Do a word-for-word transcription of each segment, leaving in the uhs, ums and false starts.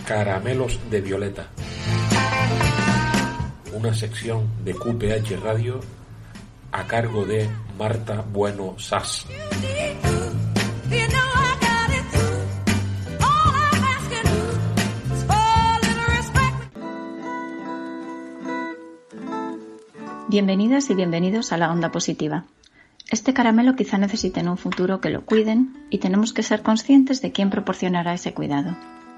Caramelos de Violeta, una sección de Q T H Radio a cargo de Marta Bueno Sass. Bienvenidas y bienvenidos a la Onda Positiva. Este caramelo quizá necesite en un futuro que lo cuiden y tenemos que ser conscientes de quién proporcionará ese cuidado.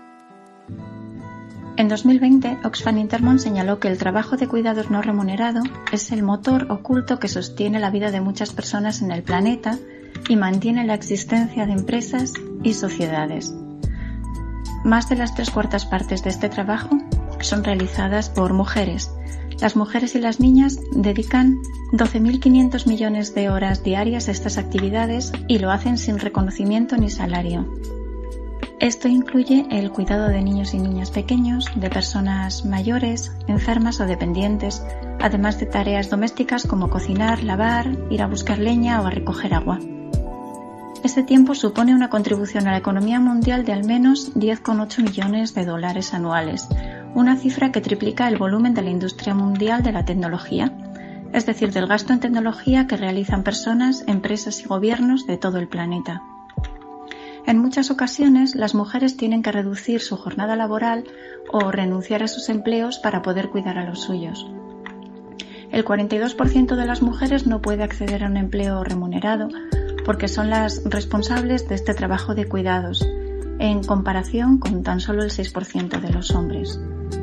En dos mil veinte, Oxfam Intermón señaló que el trabajo de cuidados no remunerado es el motor oculto que sostiene la vida de muchas personas en el planeta y mantiene la existencia de empresas y sociedades. Más de las tres cuartas partes de este trabajo son realizadas por mujeres. Las mujeres y las niñas dedican doce mil quinientos millones de horas diarias a estas actividades y lo hacen sin reconocimiento ni salario. Esto incluye el cuidado de niños y niñas pequeños, de personas mayores, enfermas o dependientes, además de tareas domésticas como cocinar, lavar, ir a buscar leña o a recoger agua. Este tiempo supone una contribución a la economía mundial de al menos diez coma ocho millones de dólares anuales, una cifra que triplica el volumen de la industria mundial de la tecnología, es decir, del gasto en tecnología que realizan personas, empresas y gobiernos de todo el planeta. En muchas ocasiones, las mujeres tienen que reducir su jornada laboral o renunciar a sus empleos para poder cuidar a los suyos. El cuarenta y dos por ciento de las mujeres no puede acceder a un empleo remunerado porque son las responsables de este trabajo de cuidados, en comparación con tan solo el seis por ciento de los hombres.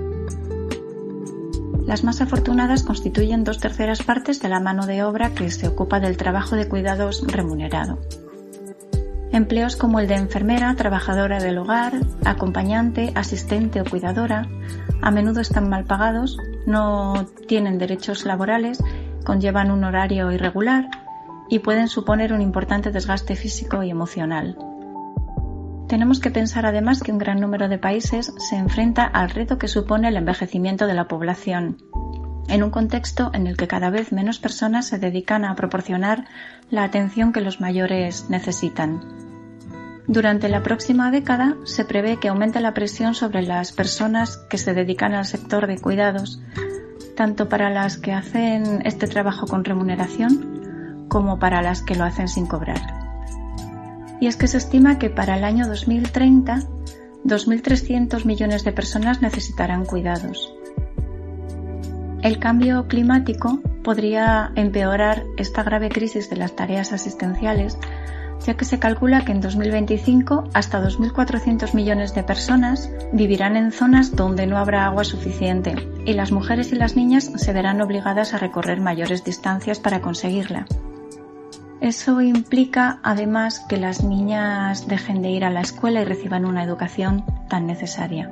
Las más afortunadas constituyen dos terceras partes de la mano de obra que se ocupa del trabajo de cuidados remunerado. Empleos como el de enfermera, trabajadora del hogar, acompañante, asistente o cuidadora, a menudo están mal pagados, no tienen derechos laborales, conllevan un horario irregular y pueden suponer un importante desgaste físico y emocional. Tenemos que pensar además que un gran número de países se enfrenta al reto que supone el envejecimiento de la población, en un contexto en el que cada vez menos personas se dedican a proporcionar la atención que los mayores necesitan. Durante la próxima década se prevé que aumente la presión sobre las personas que se dedican al sector de cuidados, tanto para las que hacen este trabajo con remuneración como para las que lo hacen sin cobrar. Y es que se estima que para el año dos mil treinta, dos mil trescientos millones de personas necesitarán cuidados. El cambio climático podría empeorar esta grave crisis de las tareas asistenciales, ya que se calcula que en dos mil veinticinco hasta dos mil cuatrocientos millones de personas vivirán en zonas donde no habrá agua suficiente y las mujeres y las niñas se verán obligadas a recorrer mayores distancias para conseguirla. Eso implica además que las niñas dejen de ir a la escuela y reciban una educación tan necesaria.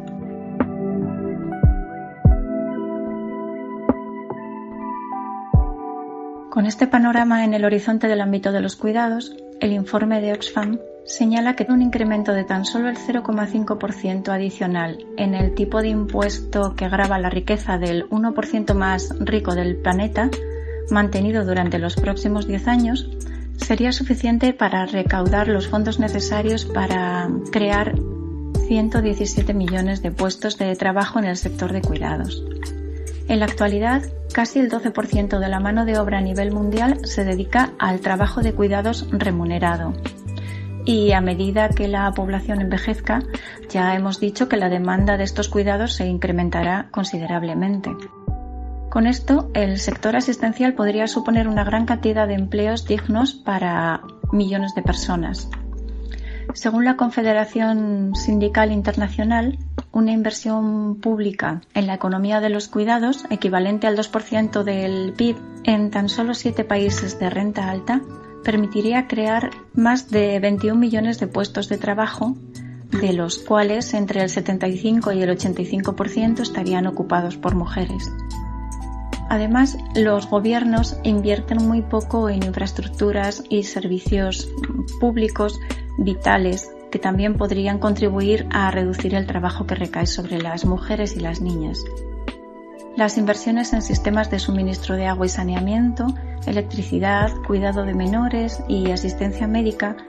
Con este panorama en el horizonte del ámbito de los cuidados, el informe de Oxfam señala que un incremento de tan solo el cero coma cinco por ciento adicional en el tipo de impuesto que grava la riqueza del uno por ciento más rico del planeta, mantenido durante los próximos diez años, sería suficiente para recaudar los fondos necesarios para crear ciento diecisiete millones de puestos de trabajo en el sector de cuidados. En la actualidad, casi el doce por ciento de la mano de obra a nivel mundial se dedica al trabajo de cuidados remunerado. Y a medida que la población envejezca, ya hemos dicho que la demanda de estos cuidados se incrementará considerablemente. Con esto, el sector asistencial podría suponer una gran cantidad de empleos dignos para millones de personas. Según la Confederación Sindical Internacional, una inversión pública en la economía de los cuidados, equivalente al dos por ciento del P I B en tan solo siete países de renta alta, permitiría crear más de veintiún millones de puestos de trabajo, de los cuales entre el setenta y cinco y el ochenta y cinco por ciento estarían ocupados por mujeres. Además, los gobiernos invierten muy poco en infraestructuras y servicios públicos vitales que también podrían contribuir a reducir el trabajo que recae sobre las mujeres y las niñas. Las inversiones en sistemas de suministro de agua y saneamiento, electricidad, cuidado de menores y asistencia médica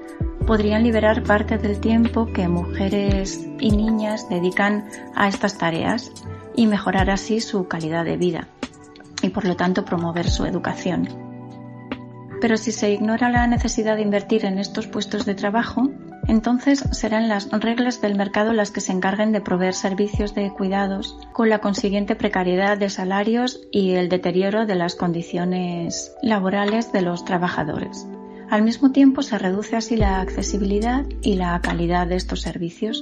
podrían liberar parte del tiempo que mujeres y niñas dedican a estas tareas y mejorar así su calidad de vida y por lo tanto promover su educación. Pero si se ignora la necesidad de invertir en estos puestos de trabajo, entonces serán las reglas del mercado las que se encarguen de proveer servicios de cuidados, con la consiguiente precariedad de salarios y el deterioro de las condiciones laborales de los trabajadores. Al mismo tiempo se reduce así la accesibilidad y la calidad de estos servicios.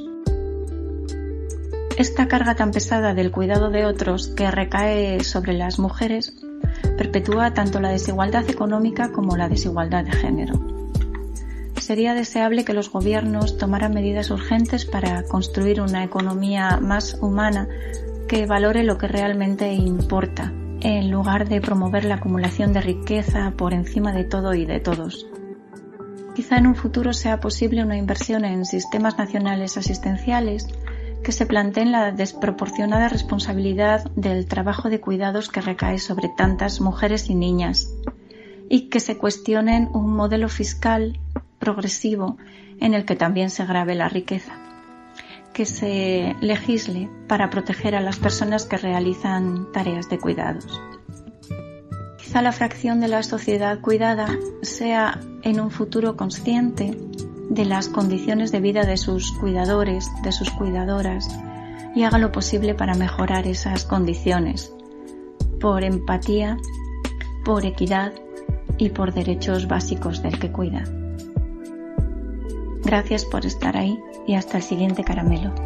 Esta carga tan pesada del cuidado de otros que recae sobre las mujeres perpetúa tanto la desigualdad económica como la desigualdad de género. Sería deseable que los gobiernos tomaran medidas urgentes para construir una economía más humana que valore lo que realmente importa, en lugar de promover la acumulación de riqueza por encima de todo y de todos. Quizá en un futuro sea posible una inversión en sistemas nacionales asistenciales que se planteen la desproporcionada responsabilidad del trabajo de cuidados que recae sobre tantas mujeres y niñas, y que se cuestionen un modelo fiscal progresivo en el que también se grave la riqueza, que se legisle para proteger a las personas que realizan tareas de cuidados. Quizá la fracción de la sociedad cuidada sea en un futuro consciente de las condiciones de vida de sus cuidadores, de sus cuidadoras, y haga lo posible para mejorar esas condiciones, por empatía, por equidad y por derechos básicos del que cuida. Gracias por estar ahí y hasta el siguiente caramelo.